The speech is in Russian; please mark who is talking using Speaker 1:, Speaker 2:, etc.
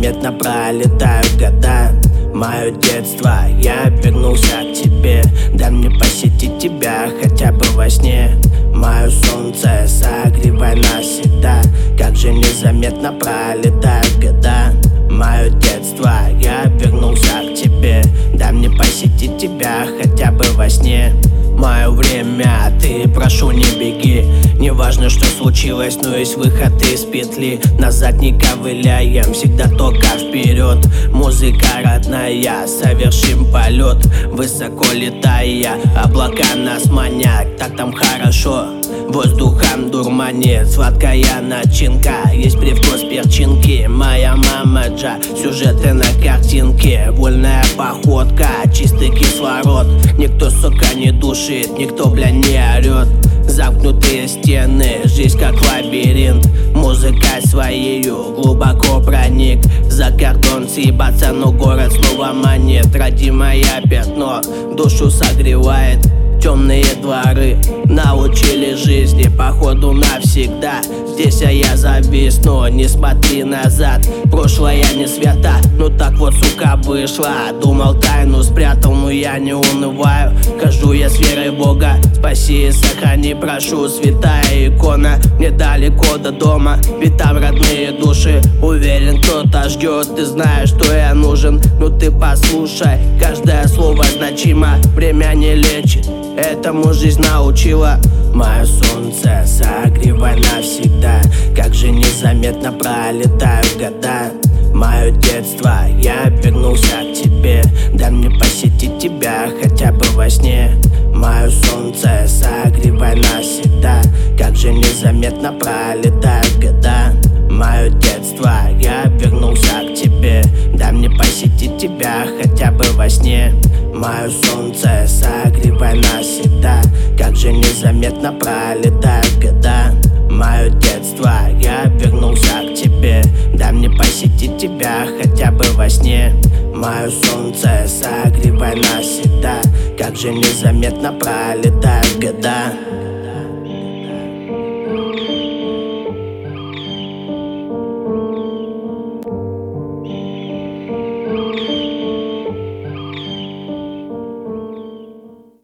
Speaker 1: незаметно пролетают года. Мое детство, я вернулся к тебе. Дай мне посетить тебя хотя бы во сне. Мое солнце, согревай навсегда. Как же незаметно пролетают года. Мое детство, я вернулся к тебе. Дай мне посетить тебя хотя бы во сне. Мое время, ты, прошу, не беги. Неважно, что случилось, но есть выход из петли. Назад не ковыляем, всегда только вперед. Музыка родная, совершим полет. Высоко летая, облака нас манят. Так там хорошо, воздухом дурманит. Сладкая начинка, есть привкус перчинки. Моя мама Джа, сюжеты на картинке. Вольная походка, чистый кислород. Никто, сука, не душит, никто, бля, не орет. Замкнутые стены, жизнь как лабиринт. Музыкой своею глубоко проник. За кордон съебаться, но город снова манит. Родимое пятно душу согревает. Темные дворы научили жизни, походу навсегда. Здесь я зависну, не смотри назад. Прошлое не свято, ну так вот, сука, вышла. Думал, тайну спрятал, но я не унываю. Хожу я с верой в Бога, спаси и сохрани, прошу. Святая икона, недалеко до дома, ведь там родные души. Уверен, кто-то ждет, ты знаешь, что я нужен. Ну ты послушай, каждое слово значимо. Время не лечит, этому жизнь научила. Мое солнце, согревай навсегда. Как же незаметно пролетают года. Мое детство, я вернулся к тебе. Дай мне посетить тебя хотя бы во сне. Мое солнце, согревай навсегда. Как же незаметно пролетают года. Мое детство, я вернулся к тебе. Дай мне посетить тебя хотя бы во сне. Мое солнце, согревай навсегда. Как же незаметно пролетают года. Мое детство, я вернулся к тебе. Дай мне посетить тебя хотя бы во сне. Мое солнце, согревай навсегда. Как же незаметно пролетают года.